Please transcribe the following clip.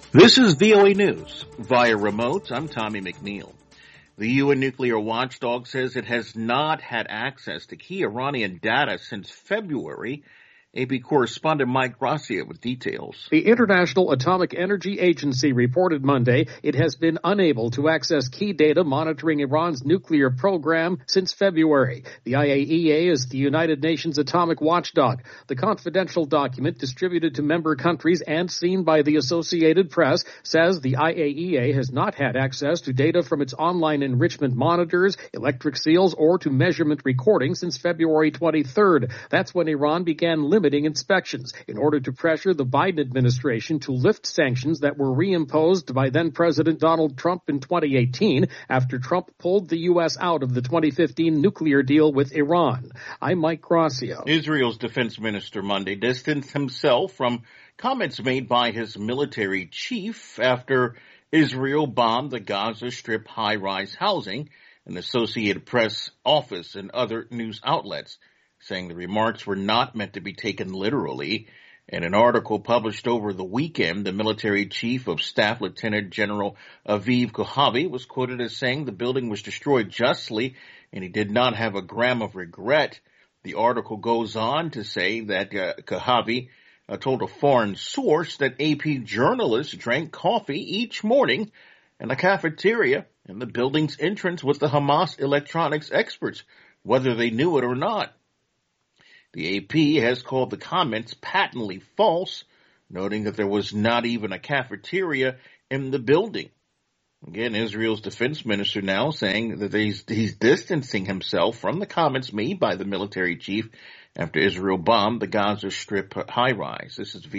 This is VOA News. Via remote, I'm Tommy McNeil. The UN nuclear watchdog says it has not had access to key Iranian data since February. AP correspondent Mike Gracia with details. The International Atomic Energy Agency reported Monday it has been unable to access key data monitoring Iran's nuclear program since February. The IAEA is the United Nations atomic watchdog. The confidential document distributed to member countries and seen by the Associated Press says the IAEA has not had access to data from its online enrichment monitors, electric seals, or to measurement recording since February 23rd. That's when Iran began limiting inspections in order to pressure the Biden administration to lift sanctions that were reimposed by then-President Donald Trump in 2018 after Trump pulled the U.S. out of the 2015 nuclear deal with Iran. I'm Mike Gracia. Israel's defense minister Monday distanced himself from comments made by his military chief after Israel bombed the Gaza Strip high-rise housing, an Associated Press office and other news outlets, saying the remarks were not meant to be taken literally. In an article published over the weekend, the military chief of staff, Lieutenant General Aviv Kohavi, was quoted as saying the building was destroyed justly and he did not have a gram of regret. The article goes on to say that Kohavi told a foreign source that AP journalists drank coffee each morning in a cafeteria in the building's entrance with the Hamas electronics experts, whether they knew it or not. The AP has called the comments patently false, noting that there was not even a cafeteria in the building. Again, Israel's defense minister now saying that he's distancing himself from the comments made by the military chief after Israel bombed the Gaza Strip high-rise. This is